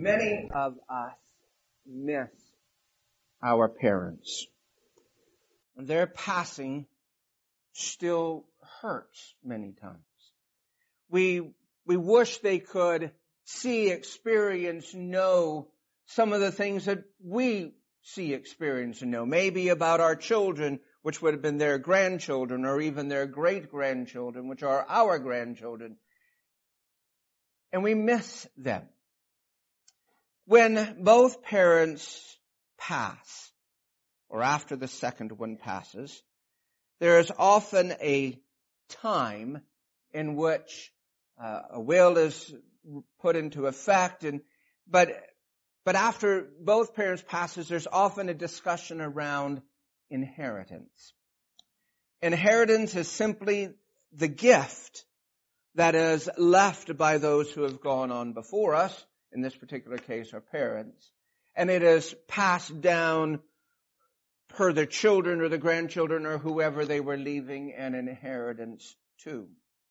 Many of us miss our parents. Their passing still hurts many times. We wish they could see, experience, know some of the things that we see, experience, and know. Maybe about our children, which would have been their grandchildren, or even their great-grandchildren, which are our grandchildren. And we miss them. When both parents pass, or after the second one passes, there is often a time in which a will is put into effect, but after both parents passes, there's often a discussion around inheritance. Inheritance is simply the gift that is left by those who have gone on before us, in this particular case our parents, and it is passed down per the children or the grandchildren or whoever they were leaving an inheritance to.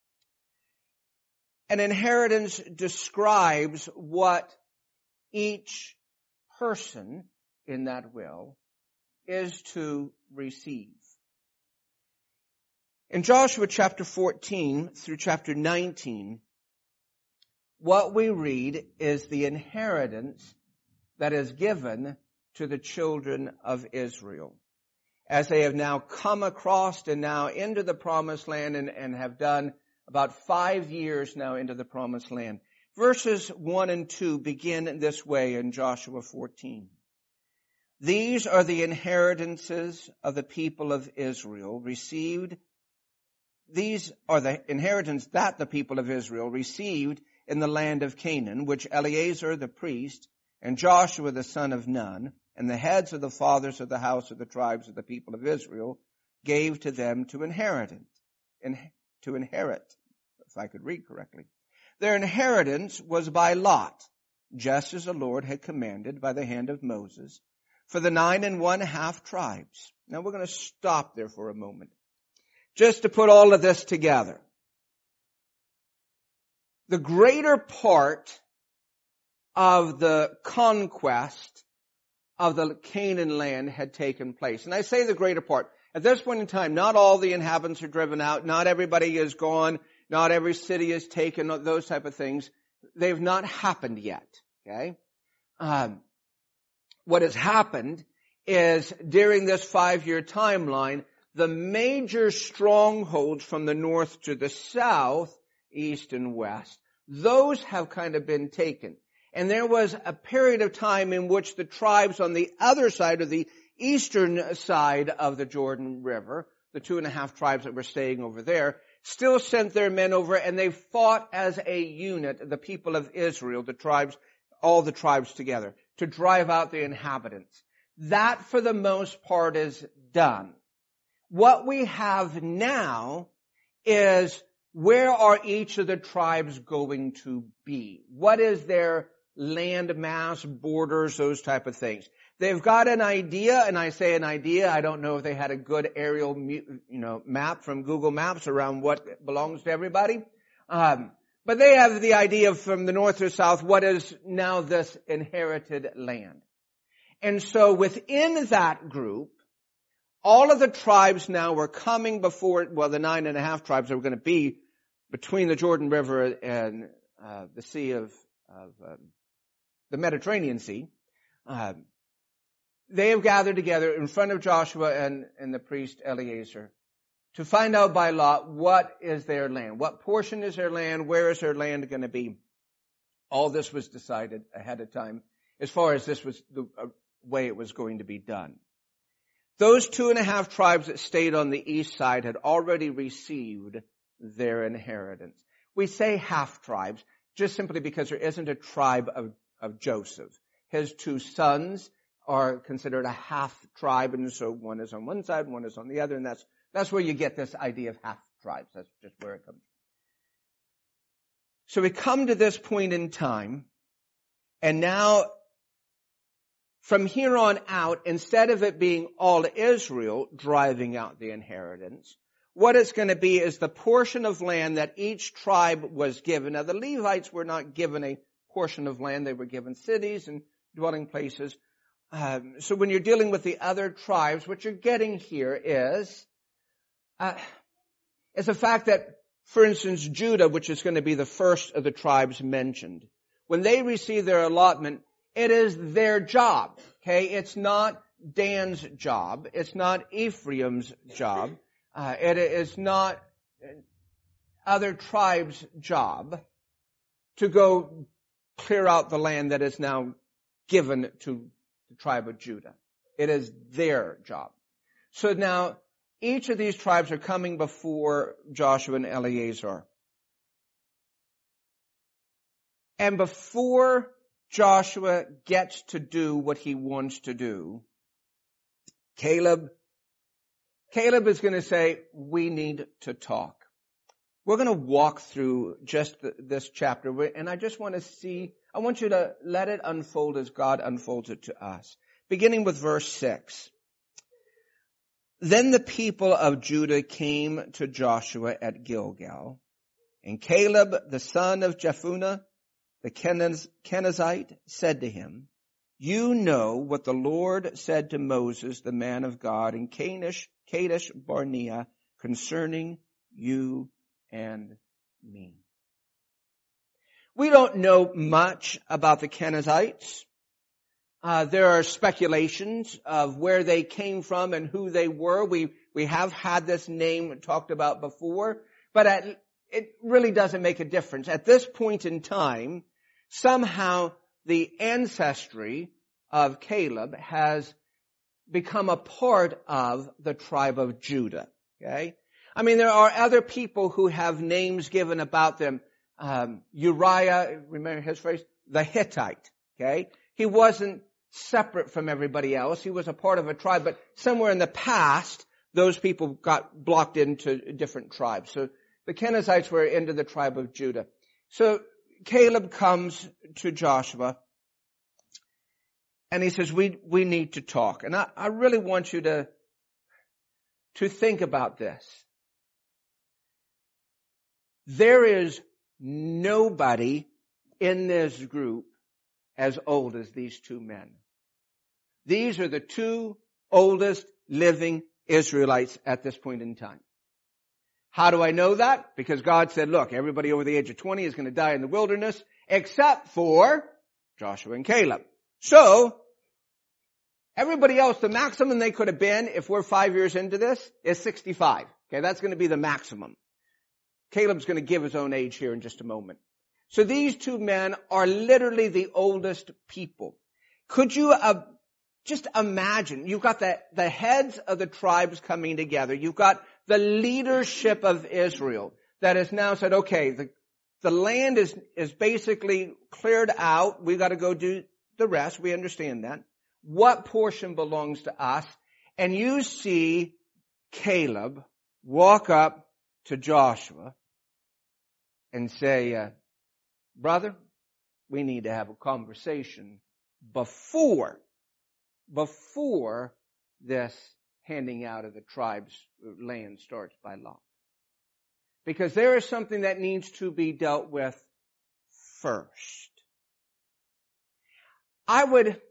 An inheritance describes what each person in that will is to receive. In Joshua chapter 14 through chapter 19, what we read is the inheritance that is given to the children of Israel, as they have now come across and now into the promised land and have done about 5 years now into the promised land. Verses 1 and 2 begin this way in Joshua 14. These are the inheritances of the people of Israel received. These are the inheritance that the people of Israel received in the land of Canaan, which Eleazar the priest and Joshua the son of Nun and the heads of the fathers of the house of the tribes of the people of Israel gave to them to inherit, if I could read correctly. Their inheritance was by lot, just as the Lord had commanded by the hand of Moses, for the 9 1/2 tribes. Now we're going to stop there for a moment, just to put all of this together. The greater part of the conquest of the Canaan land had taken place. And I say the greater part. At this point in time, not all the inhabitants are driven out. Not everybody is gone. Not every city is taken. Those type of things. They've not happened yet. Okay? What has happened is during this 5-year timeline, the major strongholds from the north to the south, east and west, those have kind of been taken. And there was a period of time in which the tribes on the other side, of the eastern side of the Jordan River, the 2.5 tribes that were staying over there, still sent their men over, and they fought as a unit, the people of Israel, the tribes, all the tribes together, to drive out the inhabitants. That, for the most part, is done. What we have now is, where are each of the tribes going to be? What is their land mass, borders, those type of things? They've got an idea, and I say an idea, I don't know if they had a good aerial map from Google Maps around what belongs to everybody. But they have the idea from the north or south, what is now this inherited land. And so within that group, all of the tribes now were coming before, the 9 1/2 tribes that were going to be between the Jordan River and the Sea of the Mediterranean Sea. They have gathered together in front of Joshua and the priest Eleazar to find out by lot what is their land, what portion is their land, where is their land going to be. All this was decided ahead of time as far as this was the way it was going to be done. Those 2.5 tribes that stayed on the east side had already received their inheritance. We say half tribes just simply because there isn't a tribe of Joseph. His 2 sons are considered a half tribe, and so one is on one side, one is on the other, and that's where you get this idea of half tribes. That's just where it comes from. So we come to this point in time, and now from here on out, instead of it being all Israel driving out the inheritance, what it's going to be is the portion of land that each tribe was given. Now, the Levites were not given a portion of land. They were given cities and dwelling places. So when you're dealing with the other tribes, what you're getting here is the fact that, for instance, Judah, which is going to be the first of the tribes mentioned, when they receive their allotment, it is their job. Okay, it's not Dan's job. It's not Ephraim's job. It is not other tribes' job to go clear out the land that is now given to the tribe of Judah. It is their job. So now, each of these tribes are coming before Joshua and Eleazar. And before Joshua gets to do what he wants to do, Caleb is going to say, we need to talk. We're going to walk through just this chapter, and I just want I want you to let it unfold as God unfolds it to us. Beginning with verse 6. Then the people of Judah came to Joshua at Gilgal, and Caleb, the son of Jephunneh, the Kenizzite, said to him, you know what the Lord said to Moses, the man of God, in Kadesh Barnea, concerning you and me. We don't know much about the Kenizzites. There are speculations of where they came from and who they were. We have had this name talked about before, but it really doesn't make a difference. At this point in time, somehow the ancestry of Caleb has become a part of the tribe of Judah. Okay? I mean, there are other people who have names given about them. Uriah, remember his phrase? The Hittite. Okay? He wasn't separate from everybody else. He was a part of a tribe, but somewhere in the past, those people got blocked into different tribes. So the Kenizzites were into the tribe of Judah. So Caleb comes to Joshua and he says, we need to talk. And I really want you to think about this. There is nobody in this group as old as these two men. These are the two oldest living Israelites at this point in time. How do I know that? Because God said, look, everybody over the age of 20 is going to die in the wilderness except for Joshua and Caleb. So, everybody else, the maximum they could have been, if we're 5 years into this, is 65. Okay, that's going to be the maximum. Caleb's going to give his own age here in just a moment. So these two men are literally the oldest people. Could you just imagine? You've got the heads of the tribes coming together. You've got the leadership of Israel that has now said, okay, the land is basically cleared out. We've got to go do the rest. We understand that. What portion belongs to us? And you see Caleb walk up to Joshua and say, brother, we need to have a conversation before this handing out of the tribe's land starts by law. Because there is something that needs to be dealt with first. I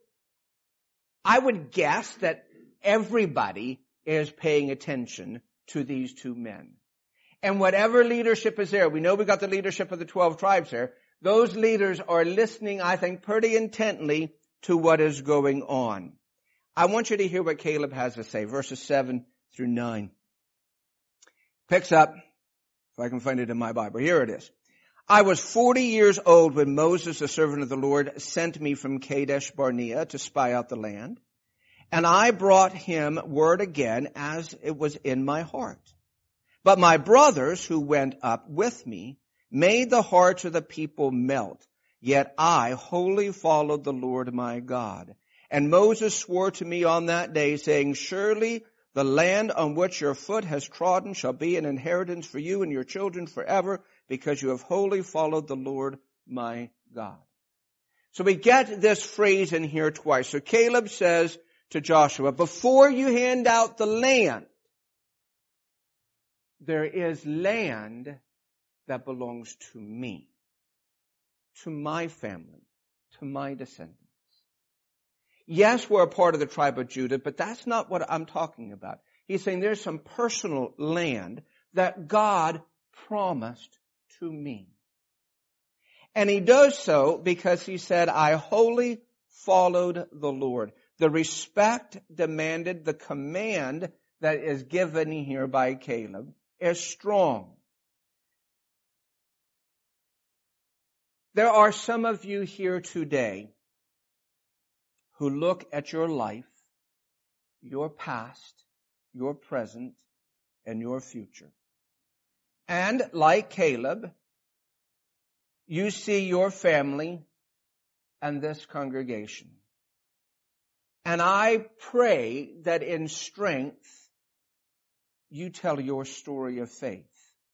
would guess that everybody is paying attention to these two men. And whatever leadership is there, we know we got the leadership of the 12 tribes there. Those leaders are listening, I think, pretty intently to what is going on. I want you to hear what Caleb has to say, verses 7 through 9. Picks up, if I can find it in my Bible. Here it is. I was 40 years old when Moses, the servant of the Lord, sent me from Kadesh Barnea to spy out the land. And I brought him word again as it was in my heart. But my brothers who went up with me made the hearts of the people melt. Yet I wholly followed the Lord my God. And Moses swore to me on that day, saying, surely the land on which your foot has trodden shall be an inheritance for you and your children forever, because you have wholly followed the Lord my God. So we get this phrase in here twice. So Caleb says to Joshua, before you hand out the land, there is land that belongs to me. to my family, to my descendants. Yes, we're a part of the tribe of Judah, but that's not what I'm talking about. He's saying there's some personal land that God promised to me. And he does so because he said, I wholly followed the Lord. The respect demanded, the command that is given here by Caleb is strong. There are some of you here today who look at your life, your past, your present, and your future. And like Caleb, you see your family and this congregation. And I pray that in strength, you tell your story of faith.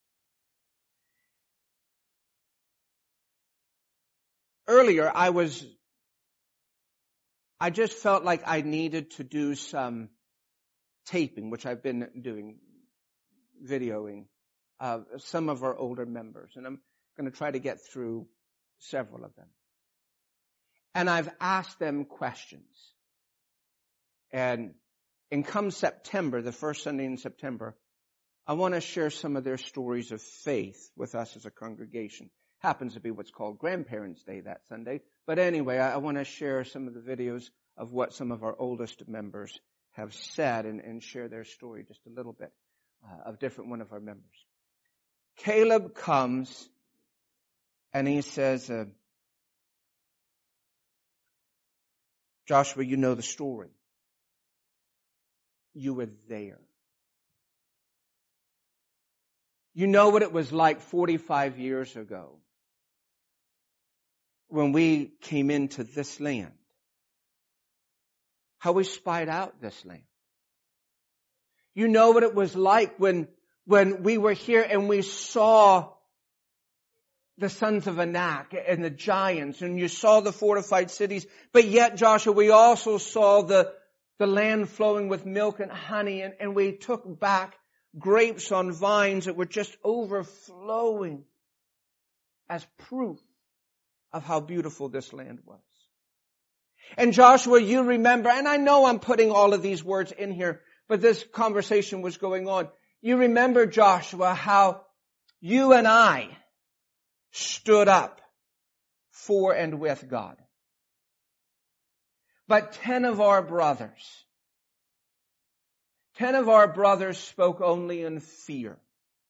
Earlier, I just felt like I needed to do some taping, which I've been doing, videoing some of our older members. And I'm going to try to get through several of them. And I've asked them questions. And come September, the first Sunday in September, I want to share some of their stories of faith with us as a congregation. Happens to be what's called Grandparents' Day that Sunday. But anyway, I want to share some of the videos of what some of our oldest members have said and share their story just a little bit of different one of our members. Caleb comes and he says, Joshua, you know the story. You were there. You know what it was like 45 years ago when we came into this land. How we spied out this land. You know what it was like when we were here and we saw the sons of Anak and the giants, and you saw the fortified cities. But yet, Joshua, we also saw the land flowing with milk and honey, and we took back grapes on vines that were just overflowing as proof of how beautiful this land was. And Joshua, you remember, and I know I'm putting all of these words in here, but this conversation was going on. You remember, Joshua, how you and I stood up for and with God. But 10 of our brothers spoke only in fear.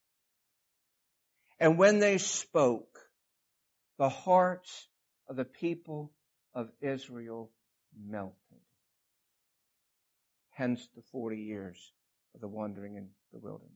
And when they spoke, the hearts of the people of Israel melted. Hence the 40 years of the wandering in the wilderness.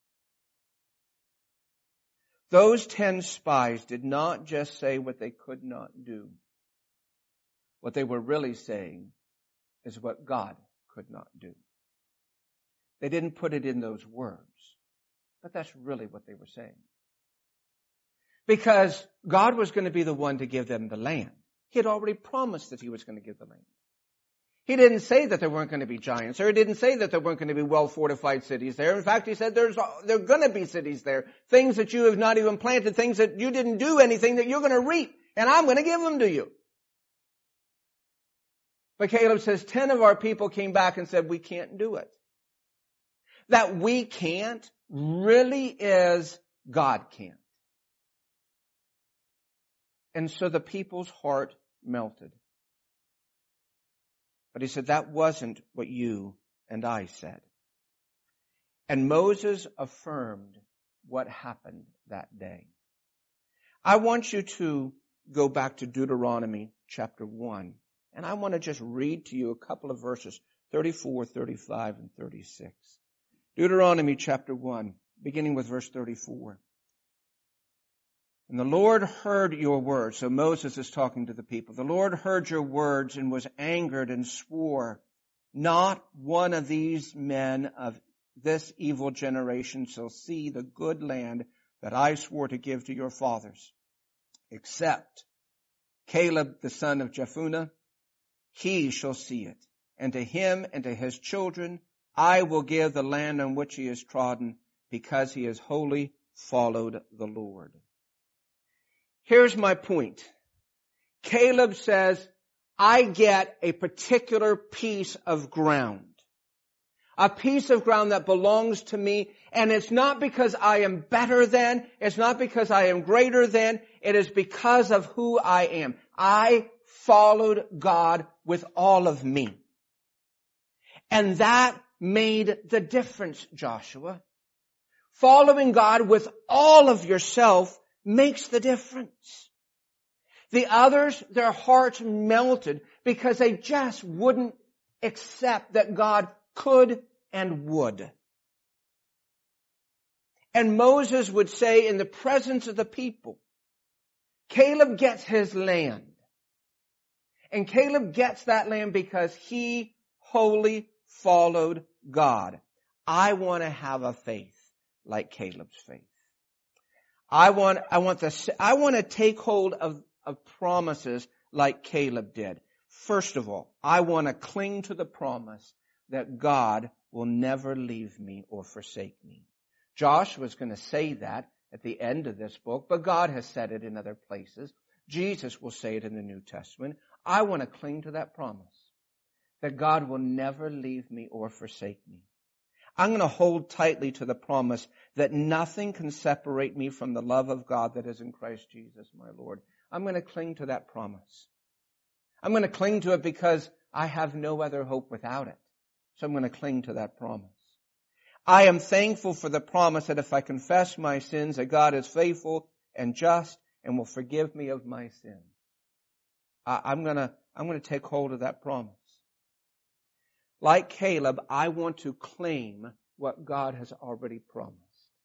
Those 10 spies did not just say what they could not do. What they were really saying is what God could not do. They didn't put it in those words, but that's really what they were saying. Because God was going to be the one to give them the land. He had already promised that He was going to give the land. He didn't say that there weren't going to be giants, or He didn't say that there weren't going to be well-fortified cities there. In fact, He said there are going to be cities there. Things that you have not even planted, things that you didn't do anything that you're going to reap, and I'm going to give them to you. But Caleb says 10 of our people came back and said, we can't do it. That we can't really is God can't. And so the people's heart melted. But he said, that wasn't what you and I said. And Moses affirmed what happened that day. I want you to go back to Deuteronomy chapter 1. And I want to just read to you a couple of verses, 34, 35, and 36. Deuteronomy chapter 1, beginning with verse 34. And the Lord heard your words. So Moses is talking to the people. The Lord heard your words and was angered and swore, not one of these men of this evil generation shall see the good land that I swore to give to your fathers, except Caleb the son of Jephunneh. He shall see it, and to him and to his children I will give the land on which he has trodden, because he has wholly followed the Lord. Here's my point. Caleb says, I get a particular piece of ground. A piece of ground that belongs to me, and it's not because I am better than, it's not because I am greater than, it is because of who I am. I followed God with all of me. And that made the difference, Joshua. Following God with all of yourself makes the difference. The others, their hearts melted because they just wouldn't accept that God could and would. And Moses would say in the presence of the people, Caleb gets his land. And Caleb gets that land because he wholly followed God. I want to have a faith like Caleb's faith. I want to take hold of promises like Caleb did. First of all, I want to cling to the promise that God will never leave me or forsake me. Josh was going to say that at the end of this book, but God has said it in other places. Jesus will say it in the New Testament. I want to cling to that promise that God will never leave me or forsake me. I'm going to hold tightly to the promise that nothing can separate me from the love of God that is in Christ Jesus, my Lord. I'm going to cling to that promise. I'm going to cling to it because I have no other hope without it. So I'm going to cling to that promise. I am thankful for the promise that if I confess my sins, that God is faithful and just and will forgive me of my sin. I'm going to take hold of that promise. Like Caleb, I want to claim what God has already promised.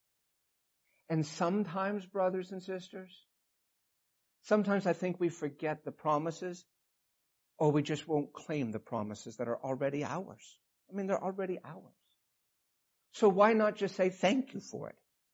And sometimes, brothers and sisters, sometimes I think we forget the promises, or we just won't claim the promises that are already ours. I mean, they're already ours. So why not just say thank you for it?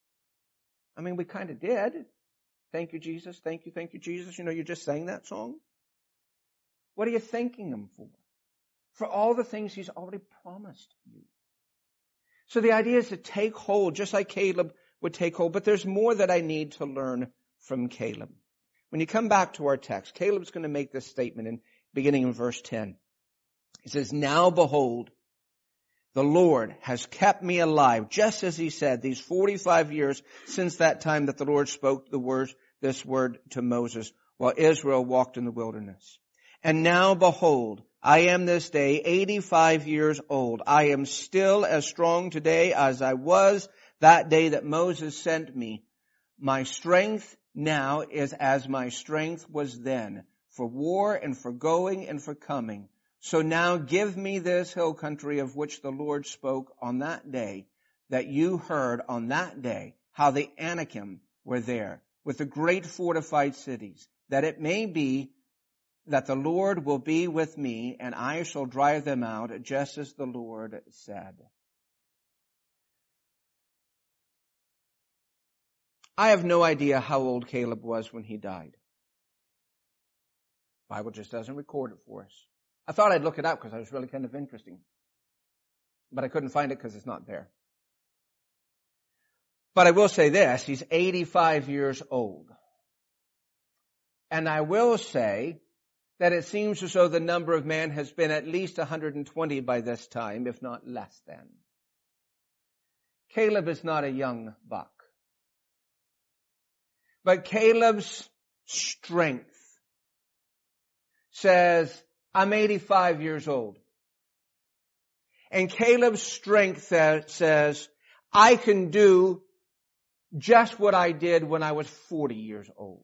I mean, we kind of did. Thank you, Jesus. Thank you, Jesus. You know, you just sang that song. What are you thanking Him for? For all the things He's already promised you. So the idea is to take hold, just like Caleb would take hold. But there's more that I need to learn from Caleb. When you come back to our text, Caleb's going to make this statement beginning in verse 10. He says, now behold, the Lord has kept me alive, just as He said, these 45 years since that time that the Lord spoke this word to Moses while Israel walked in the wilderness. And now behold, I am this day 85 years old. I am still as strong today as I was that day that Moses sent me. My strength now is as my strength was then, for war and for going and for coming. So now give me this hill country of which the Lord spoke on that day, that you heard on that day, how the Anakim were there, with the great fortified cities, that it may be that the Lord will be with me, and I shall drive them out, just as the Lord said. I have no idea how old Caleb was when he died. The Bible just doesn't record it for us. I thought I'd look it up because it was really kind of interesting. But I couldn't find it because it's not there. But I will say this, he's 85 years old. And I will say that it seems as though the number of man has been at least 120 by this time, if not less than. Caleb is not a young buck. But Caleb's strength says, I'm 85 years old. And Caleb's strength says, I can do just what I did when I was 40 years old.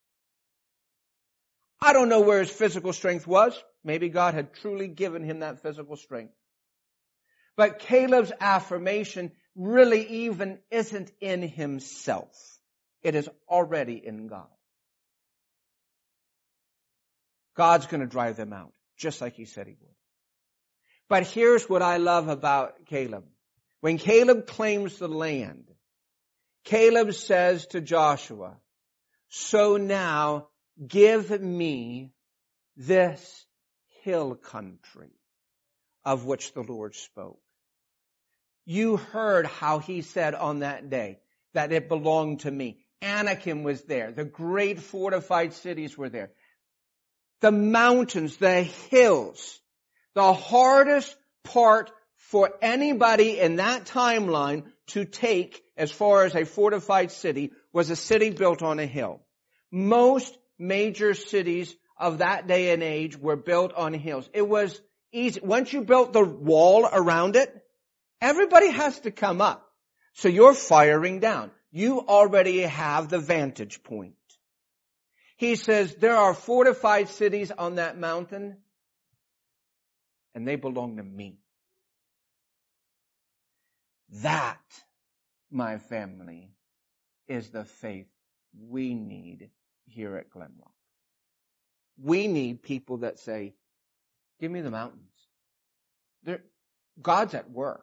I don't know where his physical strength was. Maybe God had truly given him that physical strength. But Caleb's affirmation really even isn't in himself. It is already in God. God's going to drive them out, just like He said He would. But here's what I love about Caleb. When Caleb claims the land, Caleb says to Joshua, so now give me this hill country of which the Lord spoke. You heard how He said on that day that it belonged to me. Anakim was there. The great fortified cities were there. the mountains, the hills. The hardest part for anybody in that timeline to take as far as a fortified city was a city built on a hill. Most major cities of that day and age were built on hills. It was easy. Once you built the wall around it, everybody has to come up. So you're firing down. You already have the vantage point. He says there are fortified cities on that mountain, and they belong to me. That, my family, is the faith we need here at Glenrock. We need people that say, give me the mountains. God's at work.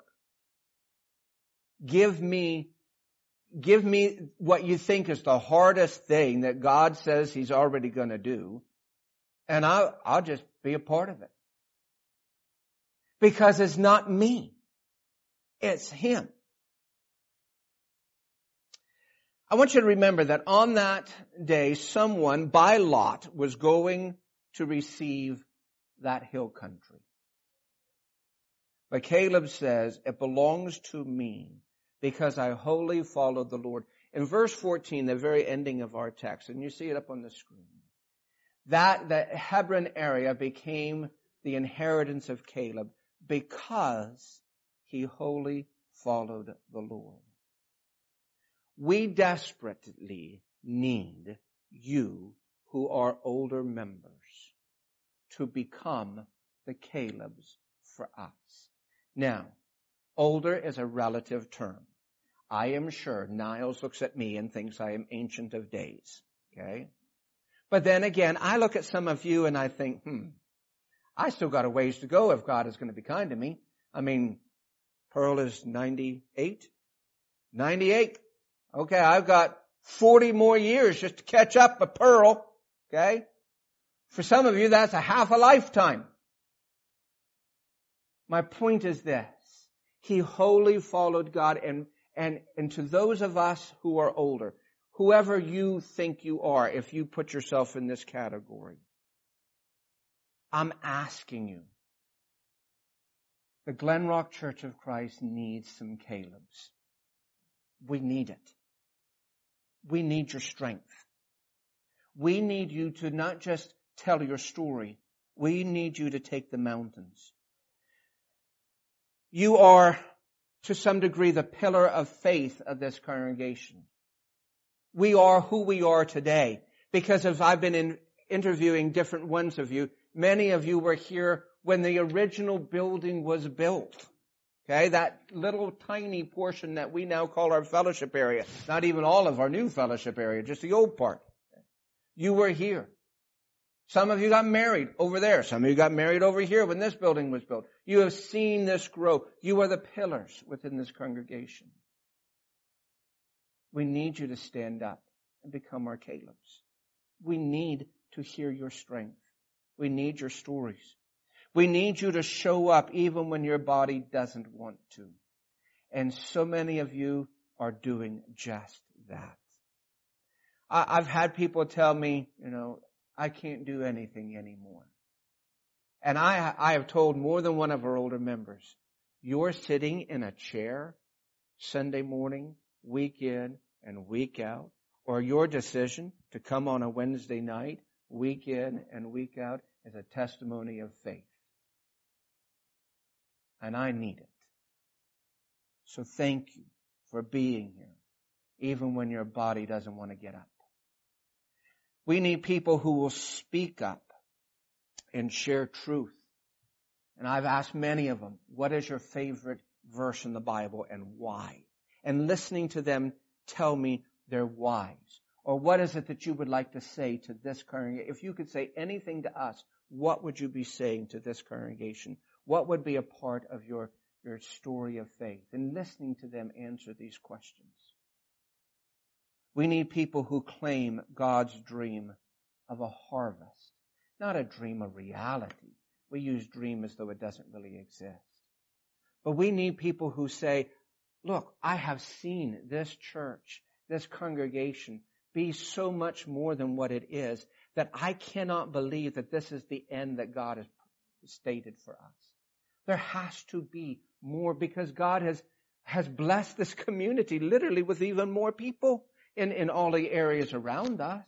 Give me what you think is the hardest thing that God says He's already going to do, and I'll just be a part of it. Because it's not me. It's Him. I want you to remember that on that day, someone by lot was going to receive that hill country. But Caleb says, it belongs to me because I wholly followed the Lord. In verse 14, the very ending of our text, and you see it up on the screen, that the Hebron area became the inheritance of Caleb because he wholly followed the Lord. We desperately need you who are older members to become the Calebs for us. Now, older is a relative term. I am sure Niles looks at me and thinks I am ancient of days. Okay? But then again, I look at some of you and I think, I still got a ways to go if God is going to be kind to me. I mean, Pearl is 98. 98. Okay, I've got 40 more years just to catch up with Pearl. Okay? For some of you, that's a half a lifetime. My point is this. He wholly followed God, and to those of us who are older, whoever you think you are, if you put yourself in this category, I'm asking you, the Glenrock Church of Christ needs some Calebs. We need it. We need your strength. We need you to not just tell your story. We need you to take the mountains. You are, to some degree, the pillar of faith of this congregation. We are who we are today because as I've been interviewing different ones of you, many of you were here when the original building was built. Okay, that little tiny portion that we now call our fellowship area. Not even all of our new fellowship area, just the old part. You were here. Some of you got married over there. Some of you got married over here when this building was built. You have seen this grow. You are the pillars within this congregation. We need you to stand up and become our Calebs. We need to hear your strength. We need your stories. We need you to show up even when your body doesn't want to. And so many of you are doing just that. I've had people tell me, I can't do anything anymore. And I have told more than one of our older members, you're sitting in a chair Sunday morning, week in and week out, or your decision to come on a Wednesday night, week in and week out, is a testimony of faith. And I need it. So thank you for being here, even when your body doesn't want to get up. We need people who will speak up and share truth. And I've asked many of them, what is your favorite verse in the Bible and why? And listening to them tell me their whys. Or what is it that you would like to say to this congregation? If you could say anything to us, what would you be saying to this congregation? What would be a part of your story of faith? And listening to them answer these questions. We need people who claim God's dream of a harvest, not a dream of reality. We use dream as though it doesn't really exist. But we need people who say, look, I have seen this church, this congregation, be so much more than what it is, that I cannot believe that this is the end that God has stated for us. There has to be more because God has blessed this community literally with even more people in all the areas around us.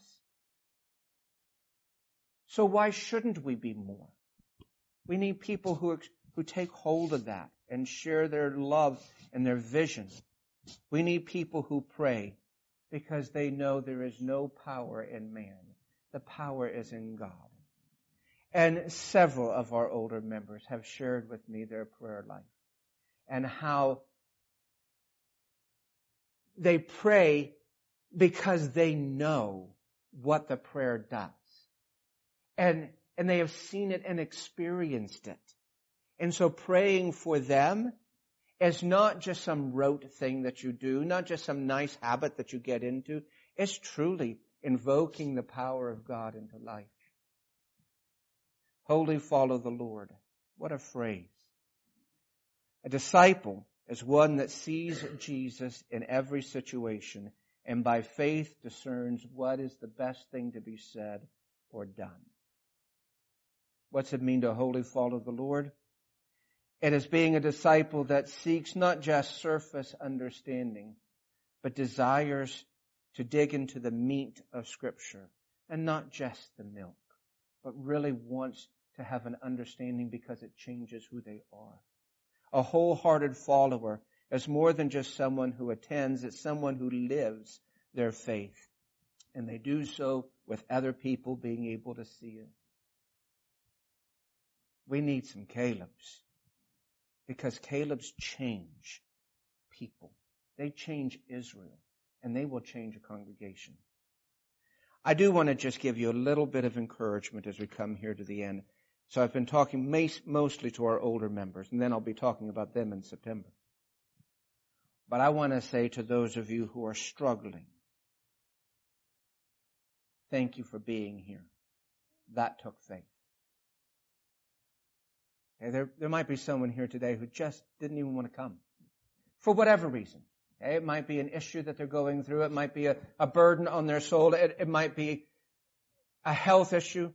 So why shouldn't we be more? We need people who take hold of that and share their love and their vision. We need people who pray because they know there is no power in man. The power is in God. And several of our older members have shared with me their prayer life and how they pray because they know what the prayer does. And they have seen it and experienced it. And so praying for them is not just some rote thing that you do, not just some nice habit that you get into. It's truly invoking the power of God into life. Wholly follow the Lord. What a phrase. A disciple is one that sees Jesus in every situation and by faith discerns what is the best thing to be said or done. What's it mean to wholly follow the Lord? It is being a disciple that seeks not just surface understanding, but desires to dig into the meat of Scripture and not just the milk, but really wants to have an understanding because it changes who they are. A wholehearted follower is more than just someone who attends. It's someone who lives their faith. And they do so with other people being able to see it. We need some Calebs. Because Calebs change people. They change Israel. And they will change a congregation. I do want to just give you a little bit of encouragement as we come here to the end. So I've been talking mostly to our older members, and then I'll be talking about them in September. But I want to say to those of you who are struggling, thank you for being here. That took faith. Okay, there might be someone here today who just didn't even want to come. For whatever reason. Okay, it might be an issue that they're going through. It might be a burden on their soul. It might be a health issue.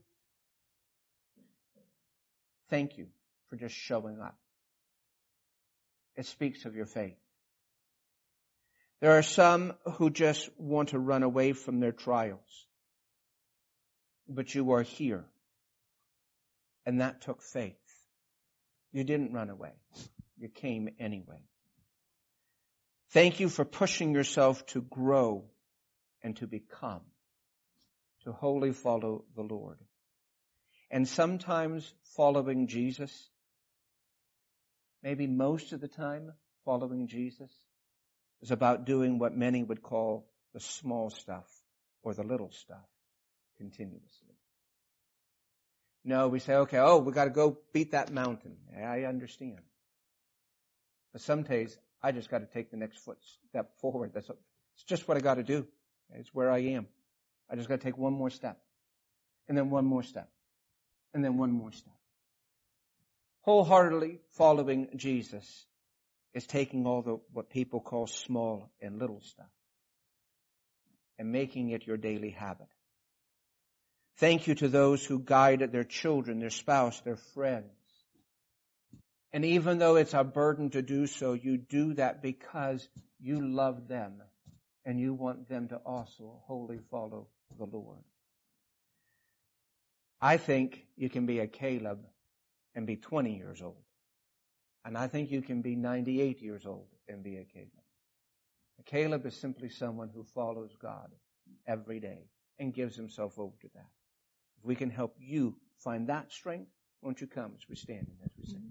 Thank you for just showing up. It speaks of your faith. There are some who just want to run away from their trials. But you are here. And that took faith. You didn't run away. You came anyway. Thank you for pushing yourself to grow and to become, to wholly follow the Lord. And sometimes following Jesus, maybe most of the time following Jesus, is about doing what many would call the small stuff or the little stuff continuously. No, we say, okay, we got to go beat that mountain. I understand. But some days, I just got to take the next step forward. It's just what I got to do. It's where I am. I just got to take one more step. And then one more step. And then one more step. Wholeheartedly following Jesus is taking all what people call small and little stuff and making it your daily habit. Thank you to those who guided their children, their spouse, their friends. And even though it's a burden to do so, you do that because you love them and you want them to also wholly follow the Lord. I think you can be a Caleb and be 20 years old. And I think you can be 98 years old and be a Caleb. A Caleb is simply someone who follows God every day and gives himself over to that. If we can help you find that strength, won't you come as we stand and as we sing?